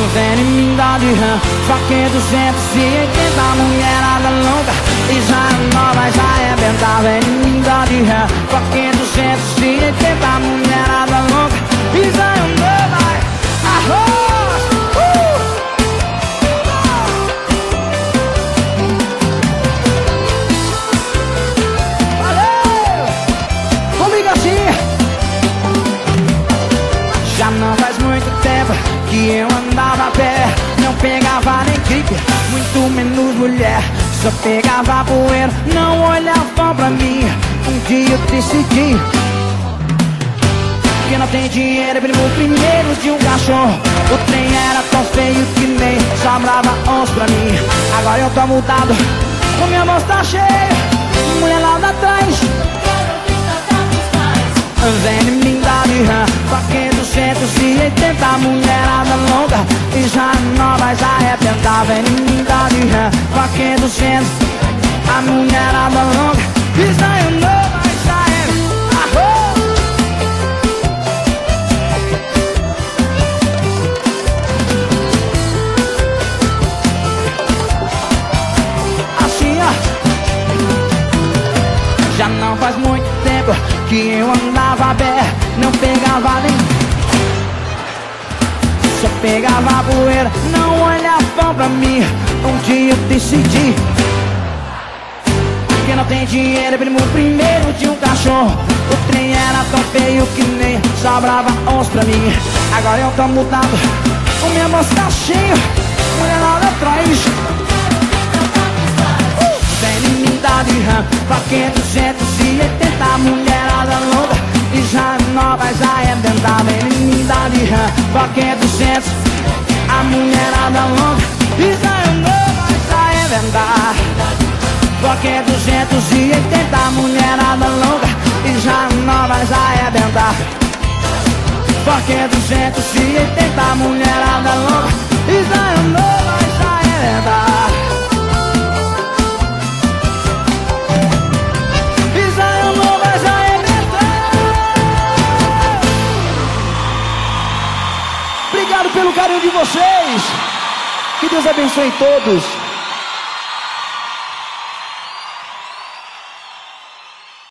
Vem em mim, dá de rã. Só que 280 mulherada louca. E já é nova, já é benta. Vem em mim, dá de rã. Só que 280 mulherada louca. E já é nova, arroz. Valeu! Comigo assim. Já não faz muito tempo que eu andava a pé. Não pegava nem gripe, muito menos mulher. Só pegava poeira, não olhava pra mim. Um dia eu decidi que não tem dinheiro, é primo primeiro de um cachorro. O trem era tão feio que nem sobrava osso pra mim. Agora eu tô mudado, o meu bolso tá cheio, mulher lá atrás. Vem em mim, dá de rã. Só que 280 mulherada louca. E já nova, já é penta. Vem em mim, dá de rã. Só que 200 a mulherada louca. E já é nova, já é arroz. Assim, ó. Já não faz muito tempo que eu andava a pé, não pegava nem, só pegava poeira, não olhava pra mim. Um dia eu decidi que não tem dinheiro, é primo primeiro de um cachorro. O trem era tão feio que nem sobrava osso pra mim. Agora eu tô mudado, o meu bolso tá cheio, mulher lá atrás. Vem em mim, dá de rã. Só que 280 mulherada louca. E já nova, já é benta. Vem em mim, dá de rã. Só que 200 a mulherada louca. E já é nova, já é benta. Só que 280 mulherada louca. E já nova, já é benta. Só que 280 mulherada louca. E já é nova, já é benta. Obrigado pelo carinho de vocês. Que Deus abençoe todos.